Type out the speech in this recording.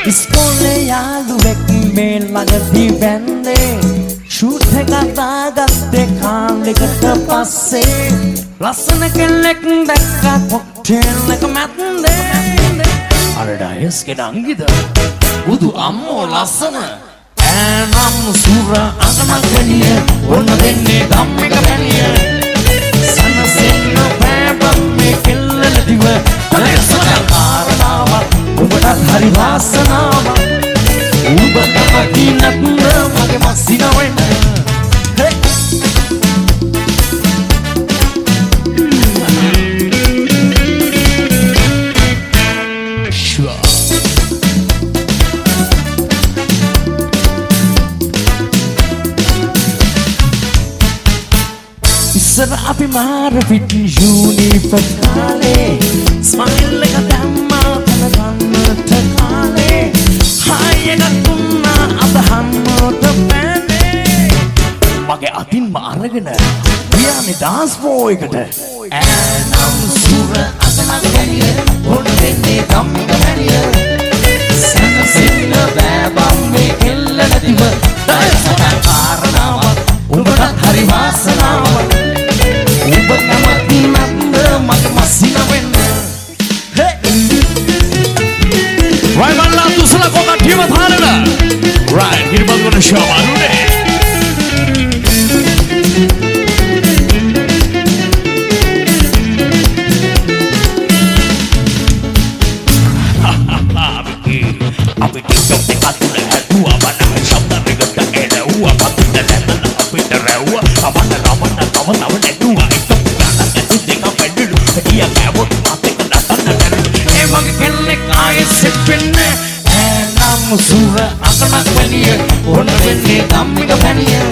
ඉස්කෝලේ යාළුවෙක් මේ ළඟදී බැන්දේ ෂූට් එකක් දාගත්තේ කාලෙකට පස්සේ ලස්සන කෙල්ලෙක් දැක්කා කොක්ටේල් එක මැද්දේ අර ඩයස්ගේ නංගිද බුදු අම්මෝ ලස්සන ඈනම් සුර අගමගනිය ඔන්න දෙන්නේ ගම් එක පැනිය සනසෙන්න බෑබම් මේ කෙල්ලල දිව අලසන කාරණාවක් උඹට හරි වාසනාවක් උඹ තමයි නත්න මගේ මස්සිනවෙන්න ඉස්සර අපි මාර ෆිට් යූනිෆෝම් කාලේ ස්මයිල් එක දැම්මා තනගන්නට කාලේ හායි එක තුන්නා අද හම්මෝට බෑනේ මගේ අතින්ම අරගෙන ගියානේ ඩාන්ස් ෆ්ලෝ එකට ඈනම් සුර අසනක් ගැනිය ඔන්න දෙන්නේ ගම්ක පැනිය සනසින්න බෑබම් මේ කෙල්ල නැතිව දයසට කාරණාවක් උඹට හරි වාසනාවක් උඹ තමයි නන්ද මගේ මස්සින වෙන්න right man la dusra ko ka thima tharana right hirbat gona show anune අපි TikTok එක අතුල හැදුවා බන ශබ්ද දෙකට එළවුවා පතුල දැන්නන අපිට රැව්වා අපන්න රමන්න තව නැතුවා එක ගන්න ඇතු දෙක පැඩලු කියා කෑවොත් මාතේක නටන්න කරන ඒ වගේ කෙල්ලෙක් ආයෙත් සෙට් වෙන්නේ ඈනම් සුර අසනක් වැනිය ඔන්න වෙන්නේ ධම්මික පැනිය